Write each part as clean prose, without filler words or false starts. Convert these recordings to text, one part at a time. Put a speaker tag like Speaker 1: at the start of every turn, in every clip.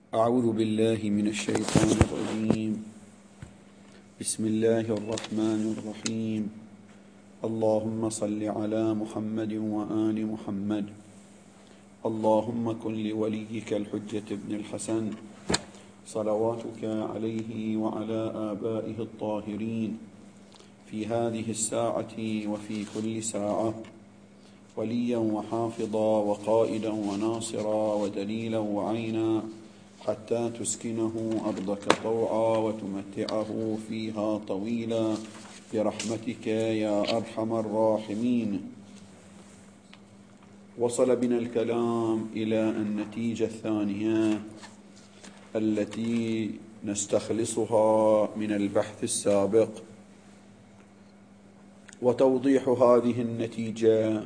Speaker 1: أعوذ بالله من الشيطان الرجيم. بسم الله الرحمن الرحيم. اللهم صل على محمد وآل محمد. اللهم كن لوليك الحجة بن الحسن صلواتك عليه وعلى آبائه الطاهرين في هذه الساعة وفي كل ساعة وليا وحافظا وقائدا وناصرا ودليلا وعينا، حتى تسكنه أرضك طوعا وتمتعه فيها طويلا برحمتك يا أرحم الراحمين. وصل بنا الكلام إلى النتيجة الثانية التي نستخلصها من البحث السابق، وتوضيح هذه النتيجة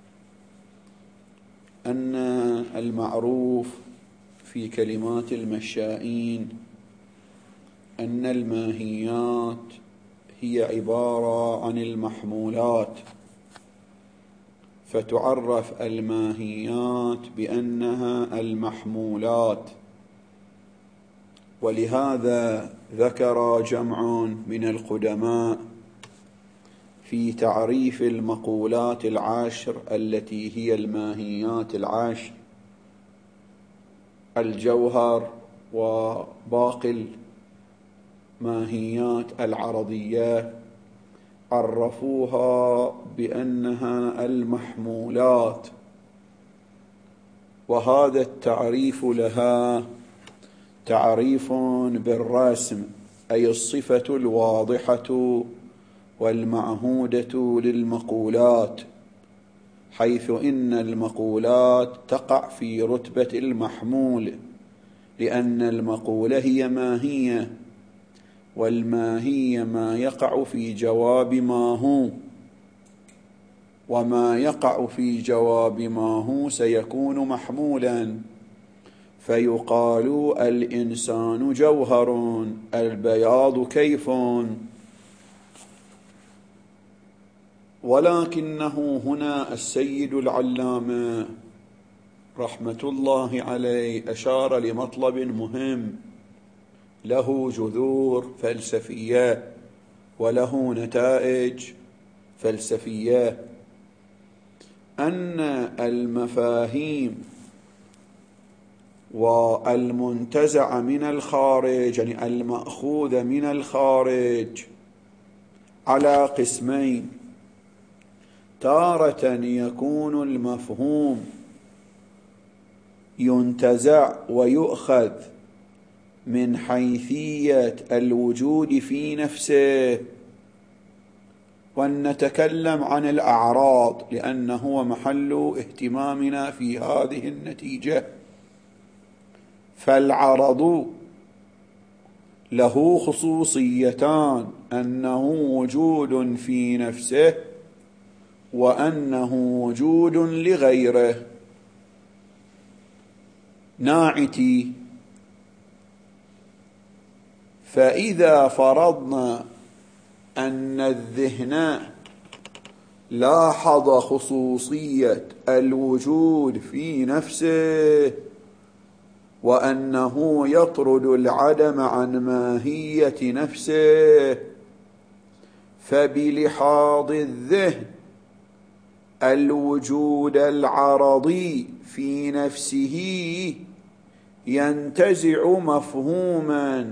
Speaker 1: أن المعروف في كلمات المشائين أن الماهيات هي عبارة عن المحمولات، فتعرف الماهيات بأنها المحمولات. ولهذا ذكر جمع من القدماء في تعريف المقولات العشر التي هي الماهيات العشر: الجوهر وباقي الماهيات العرضية عرفوها بأنها المحمولات، وهذا التعريف لها تعريف بالرسم، أي الصفة الواضحة والمعهودة للمقولات، حيث إن المقولات تقع في رتبة المحمول، لأن المقولة هي ماهية، والماهية ما يقع في جواب ما هو، وما يقع في جواب ما هو سيكون محمولا، فيقال الإنسان جوهر، البياض كيف. ولكنه هنا السيد العلامة رحمة الله عليه أشار لمطلب مهم له جذور فلسفية وله نتائج فلسفية، أن المفاهيم والمنتزع من الخارج، يعني المأخوذ من الخارج، على قسمين: تارة يكون المفهوم ينتزع ويؤخذ من حيثية الوجود في نفسه، ونتكلم عن الأعراض لأنه هو محل اهتمامنا في هذه النتيجة. فالعرض له خصوصيتان: أنه وجود في نفسه، وأنه وجود لغيره. ناعتي: فإذا فرضنا أن الذهن لاحظ خصوصية الوجود في نفسه، وأنه يطرد العدم عن ماهية نفسه، فبلحاظ الذهن الوجود العرضي في نفسه ينتزع مفهوما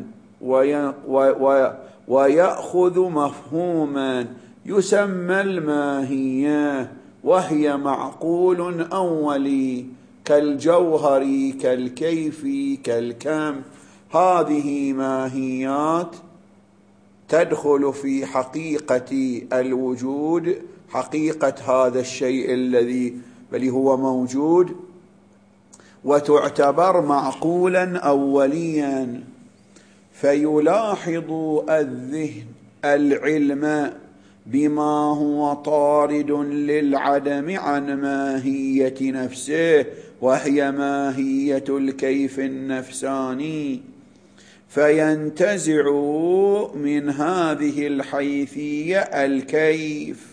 Speaker 1: ويأخذ مفهوما يسمى الماهية، وهي معقول أولي كالجوهر كالكيف كالكم. هذه ماهيات تدخل في حقيقة الوجود، حقيقة هذا الشيء الذي بل هو موجود، وتعتبر معقولا أوليا. فيلاحظ الذهن العلم بما هو طارد للعدم عن ماهية نفسه، وهي ماهية الكيف النفساني، فينتزع من هذه الحيثية الكيف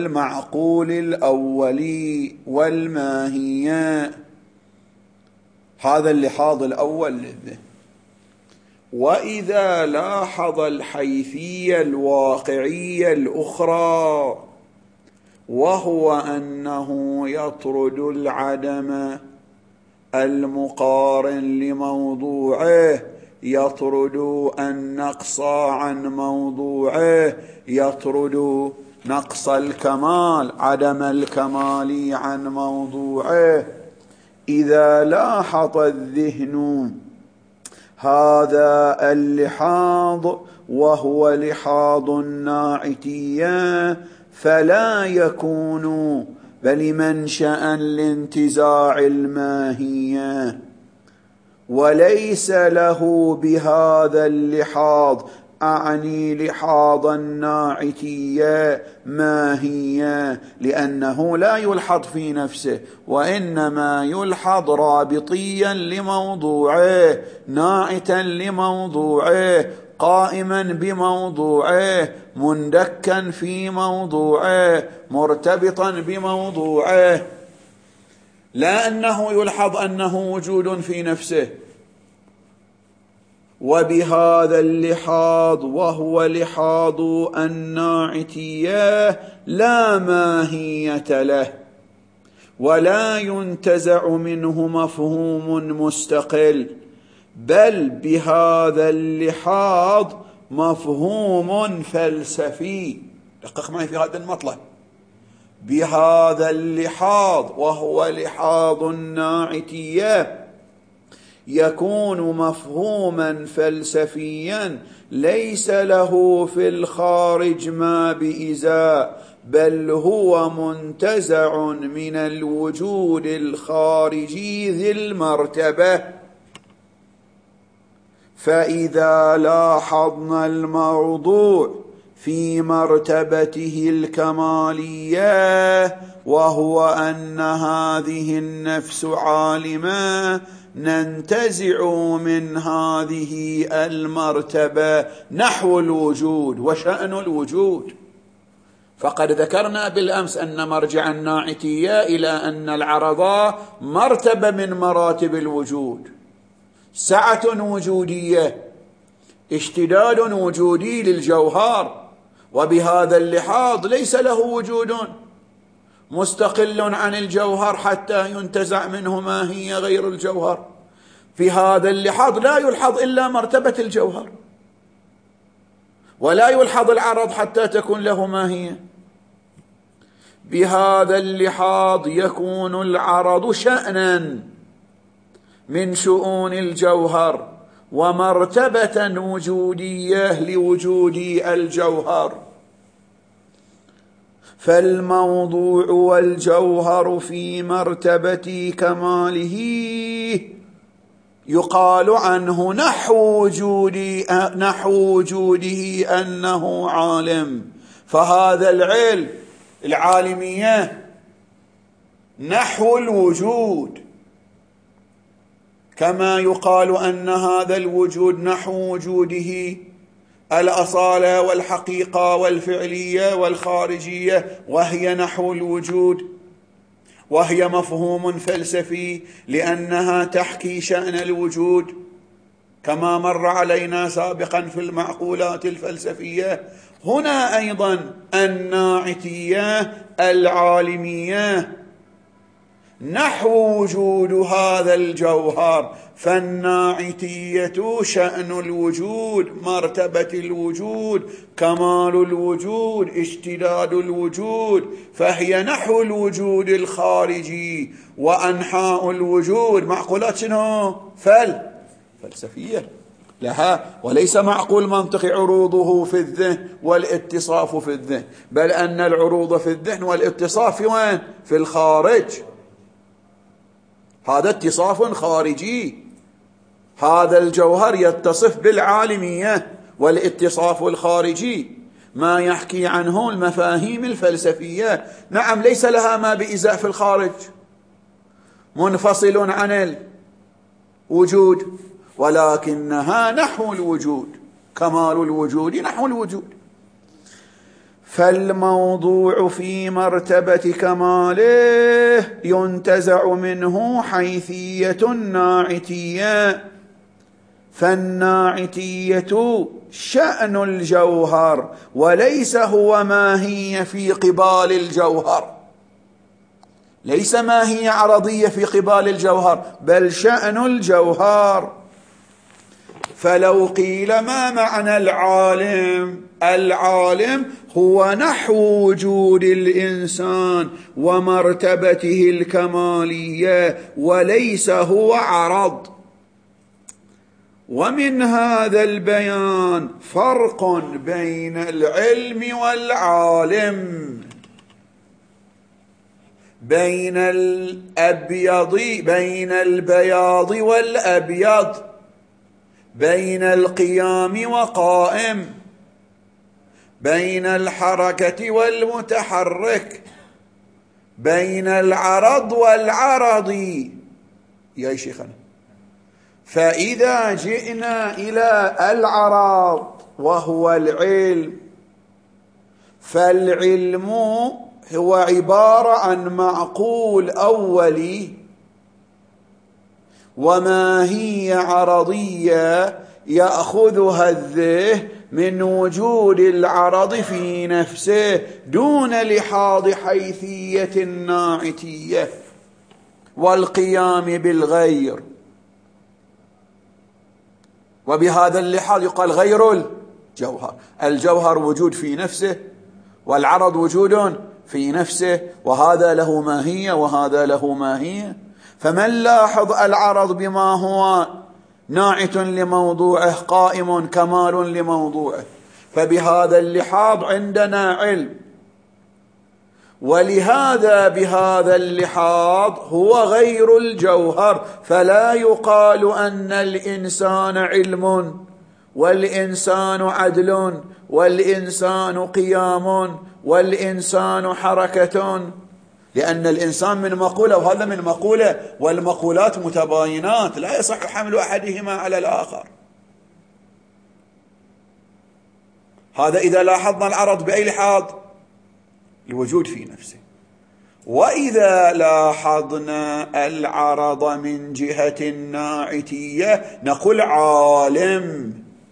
Speaker 1: والمعقول الأولي والماهية، هذا اللحاظ الأول للذهن. وإذا لاحظ الحيثية الواقعية الأخرى، وهو أنه يطرد العدم المقارن لموضوعه، يطرد النقص عن موضوعه، يطرد نقص الكمال عدم الكمال عن موضوعه. إذا لاحظ الذهن هذا اللحاظ وهو لحاظ الناعتية، فلا يكون بل منشأ لانتزاع الماهية، وليس له بهذا اللحاظ، أعني لحاظ الناعتية، ماهية، لأنه لا يلحظ في نفسه، وإنما يلحظ رابطيا لموضوعه، ناعتا لموضوعه، قائما بموضوعه، مندكا في موضوعه، مرتبطا بموضوعه، لا أنه يلحظ أنه وجود في نفسه. وبهذا اللحاظ وهو لحاظ الناعتية لا ماهية له، ولا ينتزع منه مفهوم مستقل، بل بهذا اللحاظ مفهوم فلسفي. دقق معي في هذا المطلب. بهذا اللحاظ وهو لحاظ الناعتية يكون مفهوما فلسفيا ليس له في الخارج ما بإزاء، بل هو منتزع من الوجود الخارجي ذي المرتبة. فإذا لاحظنا الموضوع في مرتبته الكمالية، وهو أن هذه النفس عالمة، ننتزع من هذه المرتبة نحو الوجود وشأن الوجود. فقد ذكرنا بالأمس أن مرجع الناعتية إلى أن العرض مرتبة من مراتب الوجود، سعة وجودية، اشتداد وجودي للجوهر، وبهذا اللحاظ ليس له وجود مستقل عن الجوهر حتى ينتزع منه ماهية غير الجوهر. في هذا اللحاظ لا يلحظ إلا مرتبة الجوهر، ولا يلحظ العرض حتى تكون له ماهية. بهذا اللحاظ يكون العرض شأنا من شؤون الجوهر، ومرتبة وجودية لوجود الجوهر. فالموضوع والجوهر في مرتبة كماله يقال عنه نحو وجوده أنه عالم. فهذا العلم، العالمية، نحو الوجود، كما يقال أن هذا الوجود نحو وجوده الأصالة والحقيقة والفعلية والخارجية، وهي نحو الوجود، وهي مفهوم فلسفي لأنها تحكي شأن الوجود، كما مر علينا سابقا في المعقولات الفلسفية. هنا أيضا الناعتية العالمية نحو وجود هذا الجوهر. فالناعتية شأن الوجود، مرتبة الوجود، كمال الوجود، اشتداد الوجود، فهي نحو الوجود الخارجي وأنحاء الوجود. معقولات شنو؟ فلسفية لها، وليس معقول منطقي عروضه في الذهن والاتصاف في الذهن، بل أن العروض في الذهن والاتصاف في وين؟ في الخارج. هذا اتصاف خارجي. هذا الجوهر يتصف بالعالمية، والاتصاف الخارجي ما يحكي عنه المفاهيم الفلسفية. نعم، ليس لها ما بإزاء في الخارج، منفصل عن الوجود، ولكنها نحو الوجود، كمال الوجود نحو الوجود. فالموضوع في مرتبة كماله ينتزع منه حيثية الناعتية، فالناعتية شأن الجوهر وليس هو ماهية في قبال الجوهر، ليس ماهية عرضية في قبال الجوهر بل شأن الجوهر. فلو قيل ما معنى العالم؟ العالم هو نحو وجود الإنسان ومرتبته الكمالية وليس هو عرض. ومن هذا البيان فرق بين العلم والعالم، بين البياض والأبيض، بين القيام وقائم، بين الحركة والمتحرك، بين العرض والعرض. يا شيخنا، فإذا جئنا إلى العرض وهو العلم، فالعلم هو عبارة عن معقول أولي وماهية عرضية يأخذها الذهن من وجود العرض في نفسه دون لحاظ حيثية الناعتية والقيام بالغير. وبهذا اللحاظ يقال غير الجوهر. الجوهر وجود في نفسه والعرض وجود في نفسه، وهذا له ماهية وهذا له ماهية. فمن لاحظ العرض بما هو ناعت لموضوعه قائم كمال لموضوعه، فبهذا اللحاظ عندنا علم. ولهذا بهذا اللحاظ هو غير الجوهر، فلا يقال أن الإنسان علم والإنسان عدل والإنسان قيام والإنسان حركة، لأن الإنسان من مقولة وهذا من مقولة، والمقولات متباينات لا يصح حمل أحدهما على الآخر. هذا إذا لاحظنا العرض بأي لحاظ؟ الوجود في نفسه. وإذا لاحظنا العرض من جهة الناعتية نقول عالم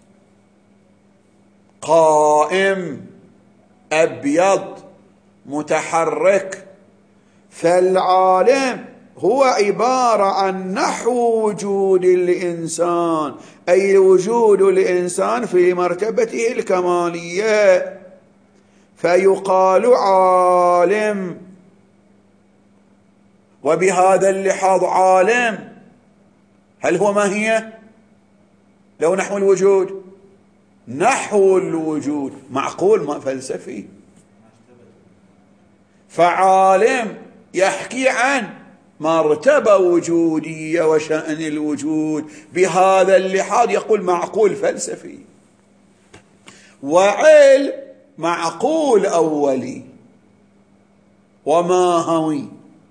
Speaker 1: قائم أبيض متحرك. فالعالم هو عبارة عن نحو وجود الإنسان، أي وجود الإنسان في مرتبته الكمالية، فيقال عالم. وبهذا اللحاظ عالم هل هو ماهية؟ لو نحو الوجود، نحو الوجود معقول ما فلسفي. فعالم يحكي عن مرتبة وجودية وشأن الوجود، بهذا اللحاظ يقول معقول فلسفي. وعلم معقول أولي وماهوي.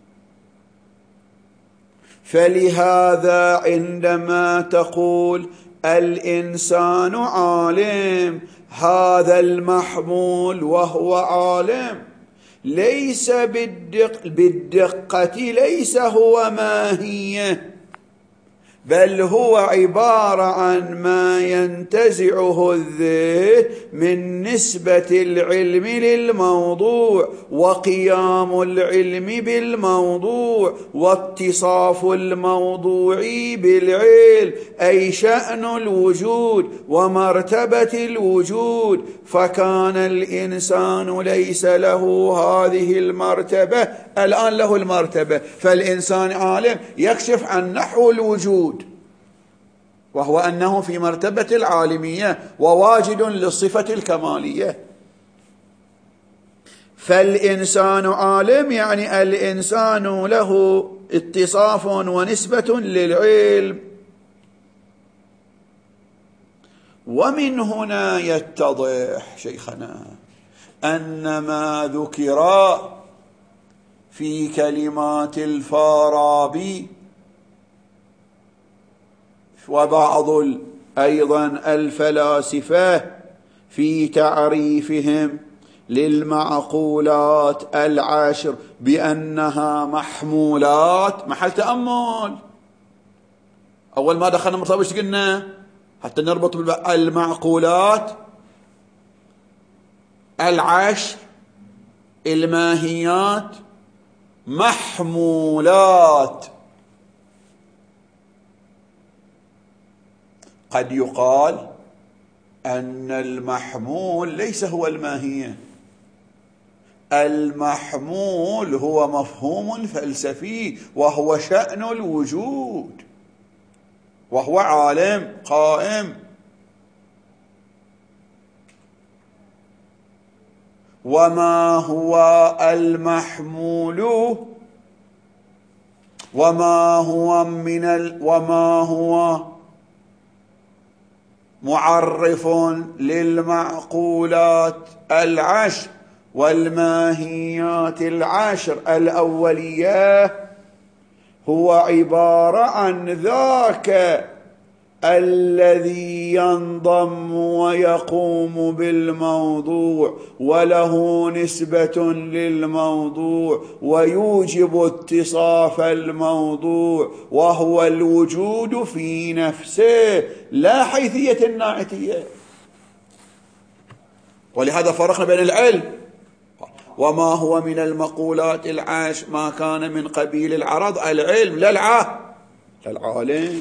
Speaker 1: فلهذا عندما تقول الإنسان عالم، هذا المحمول وهو عالم ليس بالدقة ليس هو ماهية، بل هو عبارة عن ما ينتزعه الذهن من نسبة العلم للموضوع وقيام العلم بالموضوع واتصاف الموضوع بالعلم، أي شأن الوجود ومرتبة الوجود. فكان الإنسان ليس له هذه المرتبة، الآن له المرتبة، فالإنسان عالم يكشف عن نحو الوجود، وهو أنه في مرتبة العالمية وواجد للصفة الكمالية. فالإنسان عالم يعني الإنسان له اتصاف ونسبة للعلم. ومن هنا يتضح شيخنا أن ما ذكر في كلمات الفارابي وبعض أيضا الفلاسفة في تعريفهم للمعقولات العشر بأنها محمولات. محل تأمل. أول ما دخلنا مرتبة ايش قلنا؟ حتى نربط المعقولات العشر الماهيات محمولات. قد يقال أن المحمول ليس هو الماهية، المحمول هو مفهوم فلسفي وهو شأن الوجود، وهو عالم قائم. وما هو المحمول وما هو معرف للمعقولات العشر والماهيات العشر الأولية هو عبارة عن ذاك الذي ينضم ويقوم بالموضوع وله نسبة للموضوع ويوجب اتصاف الموضوع، وهو الوجود في نفسه لا حيثية الناعتية. ولهذا فرقنا بين العلم وما هو من المقولات العشر ما كان من قبيل العرض، العلم لا العالم.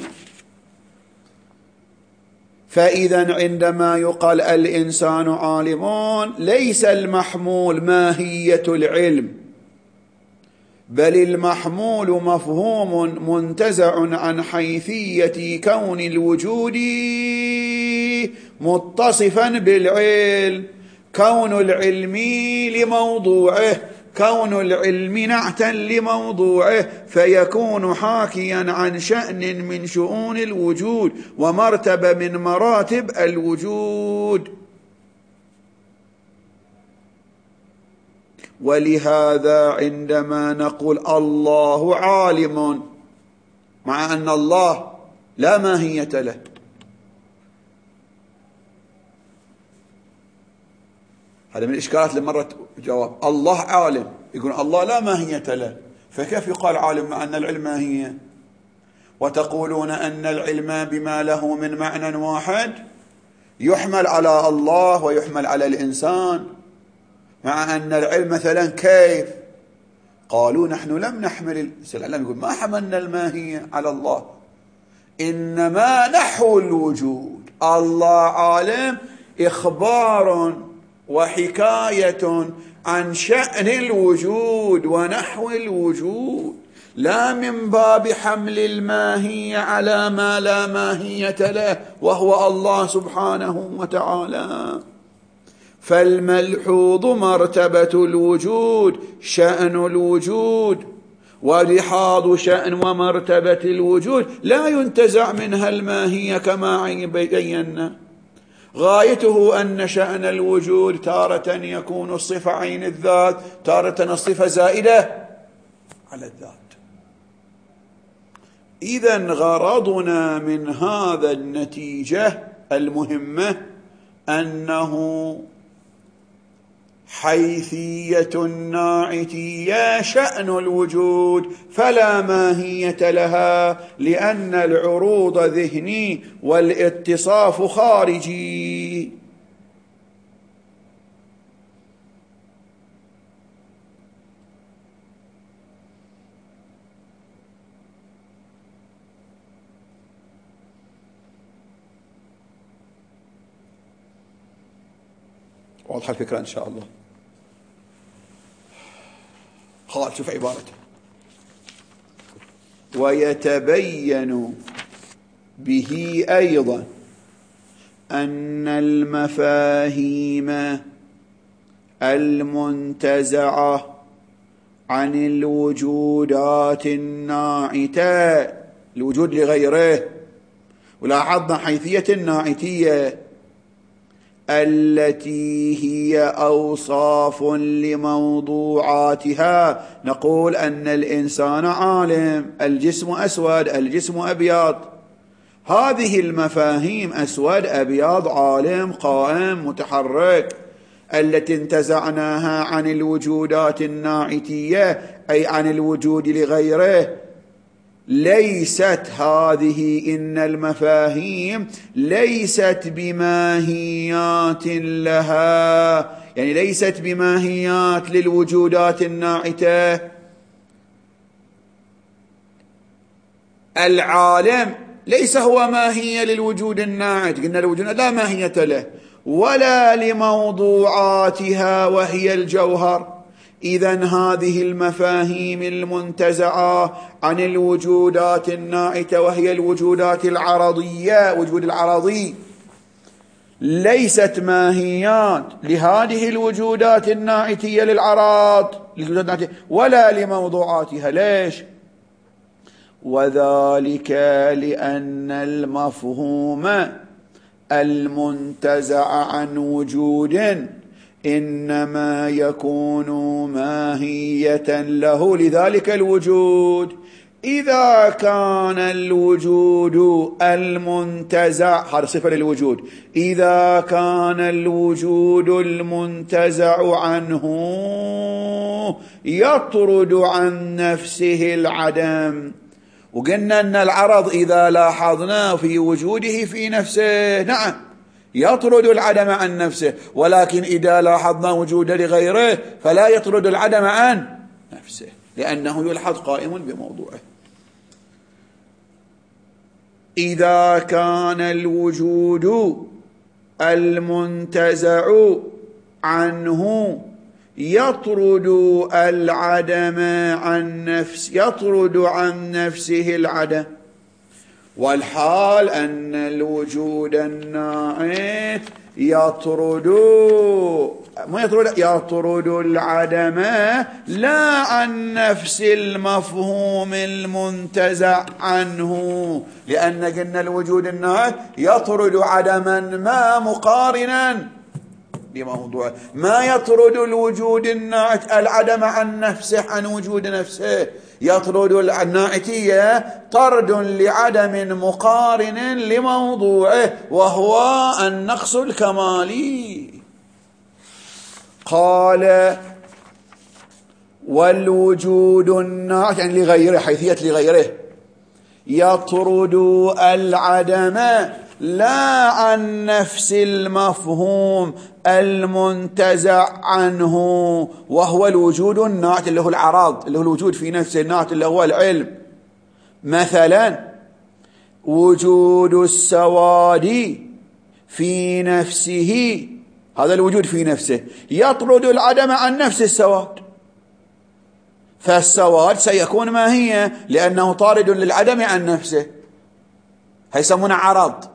Speaker 1: فإذا عندما يقال الإنسان عالم ليس المحمول ماهية العلم، بل المحمول مفهوم منتزع عن حيثية كون الوجود متصفا بالعلم، كون العلم لموضوعه، كون العلم نعتا لموضوعه، فيكون حاكيا عن شأن من شؤون الوجود ومرتبة من مراتب الوجود. ولهذا عندما نقول الله عالم، مع أن الله لا ماهية له، هذا من الإشكالات اللي مرت جواب. الله عالم، يقول الله لا ماهية له، فكيف يقال عالم مع أن العلم ماهية؟ وتقولون أن العلم بما له من معنى واحد يحمل على الله ويحمل على الإنسان، مع أن العلم مثلا كيف؟ قالوا نحن لم نحمل العلم، يقول ما حملنا الماهية على الله، إنما نحو الوجود. الله عالم إخبار وحكاية عن شأن الوجود ونحو الوجود، لا من باب حمل الماهية على ما لا ماهية له وهو الله سبحانه وتعالى. فالملحوظ مرتبة الوجود شأن الوجود، ولحاظ شأن ومرتبة الوجود لا ينتزع منها الماهية كما بينا. غايته أن شأن الوجود تارة يكون الصفة عين الذات، تارة الصفة زائدة على الذات. إذن غرضنا من هذا النتيجة المهمة أنه حيثية الناعتية شأن الوجود فلا ماهية لها، لأن العروض ذهني والاتصاف خارجي. واضحة الفكرة إن شاء الله. خلاص شوف عبارته: ويتبين به أيضا أن المفاهيم المنتزعة عن الوجودات الناعتة، الوجود لغيره، ولاحظنا حيثية الناعتية التي هي أوصاف لموضوعاتها. نقول أن الإنسان عالم، الجسم أسود، الجسم أبيض، هذه المفاهيم أسود أبيض، عالم قائم متحرك، التي انتزعناها عن الوجودات الناعتية أي عن الوجود لغيره، ليست هذه إن المفاهيم ليست بماهيات لها، يعني ليست بماهيات للوجودات الناعتة. العالم ليس هو ماهية للوجود الناعت، قلنا الوجود لا ماهية له، ولا لموضوعاتها وهي الجوهر. إذن هذه المفاهيم المنتزعة عن الوجودات الناعتة وهي الوجودات العرضية، وجود العرضي، ليست ماهيات لهذه الوجودات الناعتية للعراض ولا لموضوعاتها. ليش؟ وذلك لأن المفهوم المنتزع عن وجود إنما يكون ماهية له لذلك الوجود. إذا كان الوجود المنتزع، هذا صفة للوجود، إذا كان الوجود المنتزع عنه يطرد عن نفسه العدم، وقلنا أن العرض إذا لاحظنا في وجوده في نفسه نعم يطرد العدم عن نفسه، ولكن إذا لاحظنا وجوده لغيره فلا يطرد العدم عن نفسه، لأنه يلحظ قائم بموضوعه. إذا كان الوجود المنتزع عنه يطرد العدم عن يطرد عن نفسه العدم، والحال أن الوجود الناعت يطرد العدم لا عن نفس المفهوم المنتزع عنه، لأن قلنا الوجود الناعت يطرد عدما ما مقارنا بموضوعه، ما يطرد الوجود الناعت العدم عن نفسه عن وجود نفسه، يطرد الناعتية طرد لعدم مقارن لموضوعه وهو النقص الكمالي. قال والوجود الناعت يعني لغيره، حيثية لغيره، يطرد العدم لا عن نفس المفهوم المنتزع عنه وهو الوجود الناعت اللي هو العراض، اللي هو الوجود في نفسه، الناعت اللي هو العلم. مثلا وجود السواد في نفسه، هذا الوجود في نفسه يطرد العدم عن نفس السواد، فالسواد سيكون ماهية لأنه طارد للعدم عن نفسه، هيسمونه عرض.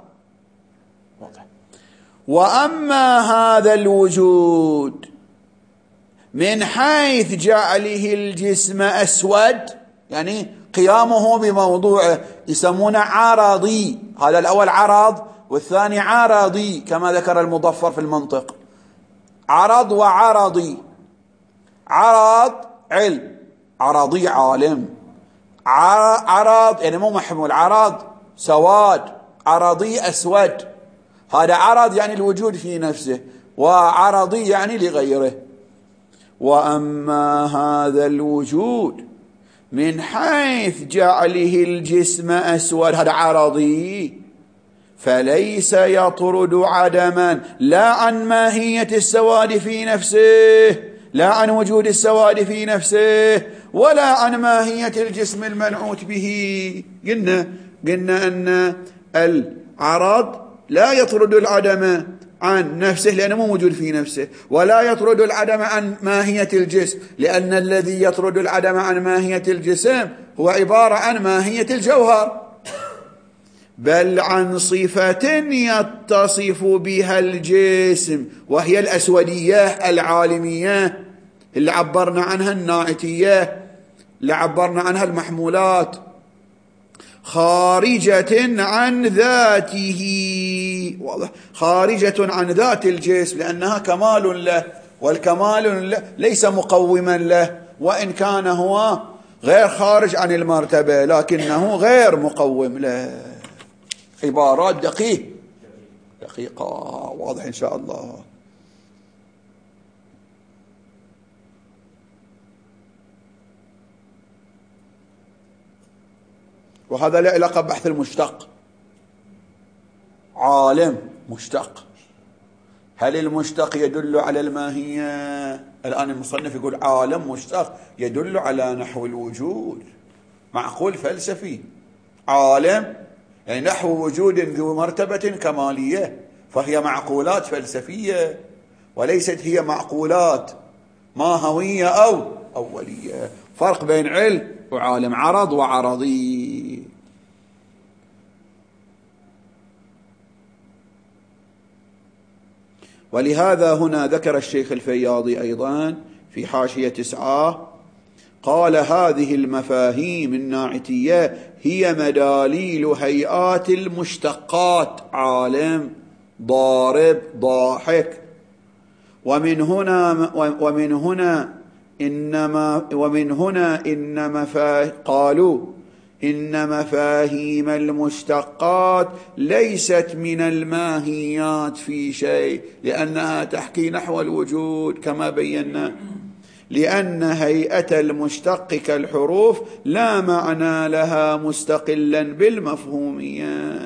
Speaker 1: وأما هذا الوجود من حيث جعله الجسم أسود، يعني قيامه بموضوعه، يسمونه عرضي. هذا الأول عرض والثاني عرضي كما ذكر المظفر في المنطق، عرض وعرضي. عرض علم، عرضي عالم، عرض يعني مو محمول، عرض سواد، عرضي أسود. هذا عرض يعني الوجود في نفسه، وعرضي يعني لغيره. وأما هذا الوجود من حيث جعله الجسم أسود، هذا عرضي، فليس يطرد عدما لا عن ماهية السواد في نفسه، لا عن وجود السواد في نفسه، ولا عن ماهية الجسم المنعوت به. قلنا أن العرض لا يطرد العدم عن نفسه لأنه مو موجود في نفسه، ولا يطرد العدم عن ماهية الجسم لأن الذي يطرد العدم عن ماهية الجسم هو عبارة عن ماهية الجوهر، بل عن صفة يتصف بها الجسم وهي الأسودية العالمية اللي عبرنا عنها، الناعتية اللي عبرنا عنها المحمولات، خارجة عن ذاته، واضح، خارجة عن ذات الجسم لأنها كمال له، والكمال له ليس مقوما له، وإن كان هو غير خارج عن المرتبة لكنه غير مقوم له. عبارات دقيقة واضح إن شاء الله. وهذا له علاقة ببحث المشتق. عالم مشتق، هل المشتق يدل على الماهية؟ الآن المصنف يقول عالم مشتق يدل على نحو الوجود، معقول فلسفي. عالم يعني نحو وجود ذو مرتبة كمالية، فهي معقولات فلسفية وليست هي معقولات ماهوية أو أولية. فرق بين علم وعالم، عرض وعرضي. ولهذا هنا ذكر الشيخ الفياضي أيضا في حاشية 9 قال: هذه المفاهيم الناعتية هي مداليل هيئات المشتقات، عالم، ضارب، ضاحك. ومن هنا قالوا إن مفاهيم المشتقات ليست من الماهيات في شيء، لأنها تحكي نحو الوجود كما بينا، لأن هيئة المشتق كالحروف لا معنى لها مستقلا بالمفهومية.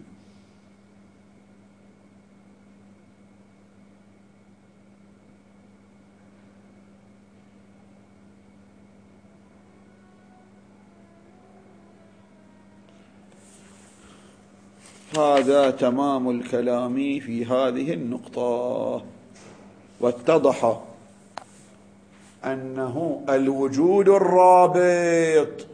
Speaker 1: هذا تمام الكلام في هذه النقطة. واتضح أنه الوجود الرابط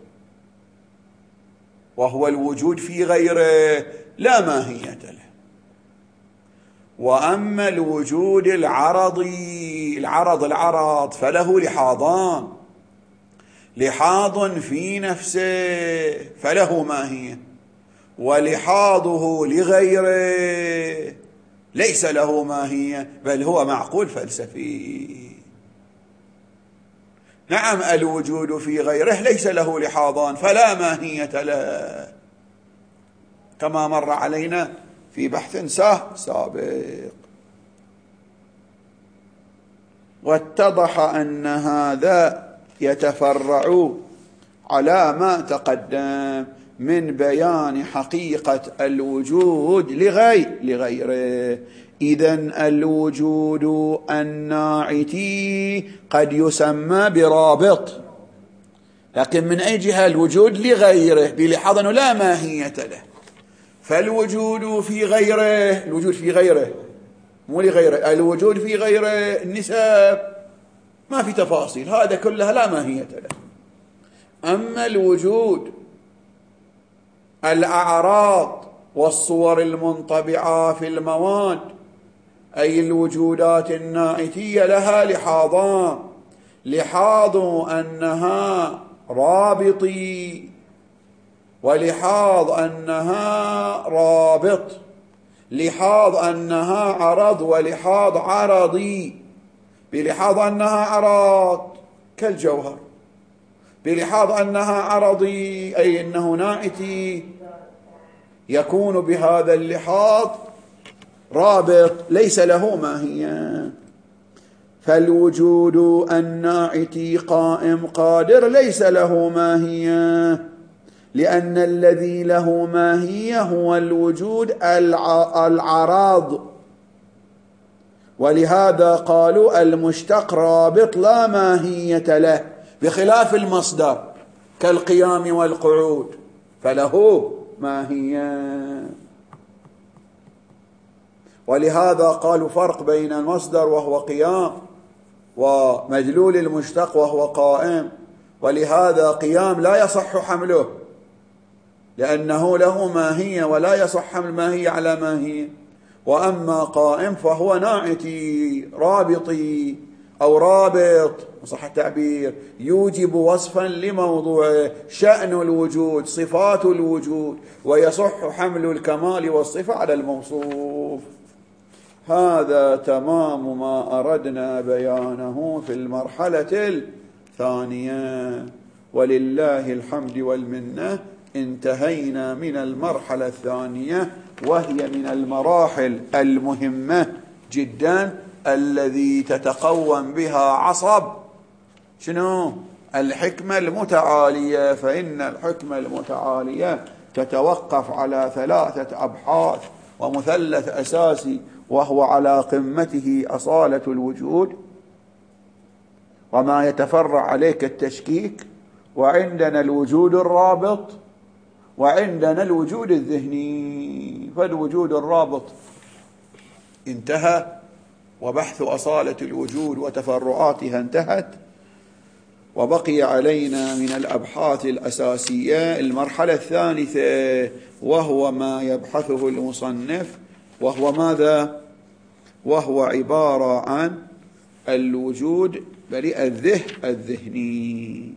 Speaker 1: وهو الوجود في غيره لا ماهية له. وأما الوجود العرضي، العرض فله لحاظان، لحاظ في نفسه فله ماهية، ولحاظه لغيره ليس له ماهية بل هو معقول فلسفي. نعم الوجود في غيره ليس له لحاظان فلا ماهية له، كما مر علينا في بحث سابق. واتضح أن هذا يتفرع على ما تقدم من بيان حقيقة الوجود لغيره. إذن الوجود الناعتي قد يسمى برابط، لكن من أي جهة؟ الوجود لغيره بلحاظ أنه لا ماهية له. فالوجود في غيره، الوجود في غيره مو لغيره، الوجود في غيره النسب ما في تفاصيل، هذا كلها لا ماهية له. أما الوجود الأعراض والصور المنطبعة في المواد، أي الوجودات النائتية، لها لحاظان: لحاظ أنها رابطي، ولحاظ أنها رابط، لحاظ أنها عرض، ولحاظ عرضي. بلحاظ أنها عرض كالجوهر، بلحاظ أنها عرضي أي أنه ناعتي يكون بهذا اللحاظ رابط ليس له ماهية. فالوجود الناعتي قائم قادر ليس له ماهية، لأن الذي له ماهية هو الوجود العراض. ولهذا قالوا المشتق رابط لا ماهية له، بخلاف المصدر كالقيام والقعود فله ماهية. ولهذا قالوا فرق بين المصدر وهو قيام ومدلول المشتق وهو قائم. ولهذا قيام لا يصح حمله لأنه له ماهية ولا يصح حمل ماهية على ماهية. وأما قائم فهو ناعتي رابطي أو رابط صح التعبير، يوجب وصفا لموضوعه، شأن الوجود، صفات الوجود، ويصح حمل الكمال والصفة على الموصوف. هذا تمام ما أردنا بيانه في المرحلة الثانية، ولله الحمد والمنة. انتهينا من المرحلة الثانية، وهي من المراحل المهمة جدا الذي تتقوم بها عصب الحكمة المتعالية، فإن الحكمة المتعالية تتوقف على 3 أبحاث ومثلث أساسي، وهو على قمته أصالة الوجود وما يتفرع عليه كالتشكيك، وعندنا الوجود الرابط، وعندنا الوجود الذهني. فالوجود الرابط انتهى، وبحث أصالة الوجود وتفرعاتها انتهت، وبقي علينا من الأبحاث الأساسية المرحلة الثالثة، وهو ما يبحثه المصنف، وهو ماذا؟ وهو عبارة عن الوجود الذهني.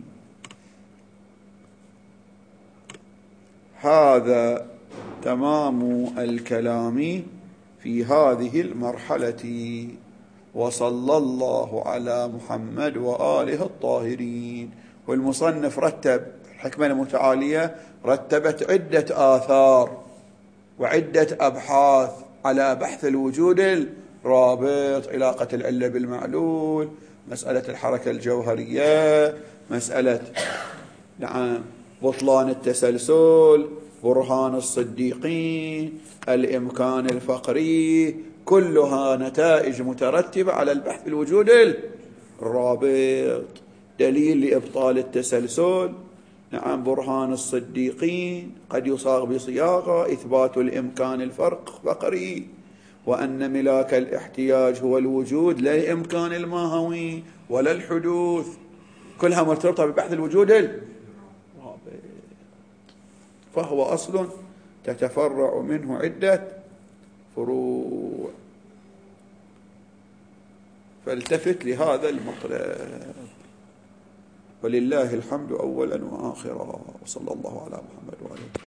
Speaker 1: هذا تمام الكلام في هذه المرحلة، وصلى الله على محمد وآله الطاهرين. والمصنف رتب الحكمة المتعالية، رتبت عدة آثار وعدة أبحاث على بحث الوجود الرابط، علاقة العلة بالمعلول، مسألة الحركة الجوهرية، مسألة بطلان التسلسل، برهان الصديقين، الإمكان الفقري، كلها نتائج مترتبة على البحث الوجود الرابط. دليل لإبطال التسلسل، برهان الصديقين قد يصاغ بصياغة إثبات الإمكان الفقري، وأن ملاك الاحتياج هو الوجود لا الإمكان الماهوي ولا الحدوث، كلها مرتبطة ببحث الوجود الرابط. فهو أصل تتفرع منه عدة فروع، فالتفت لهذا المطلب. ولله الحمد أولا وآخرا، وصلى الله على محمد وعلى آله.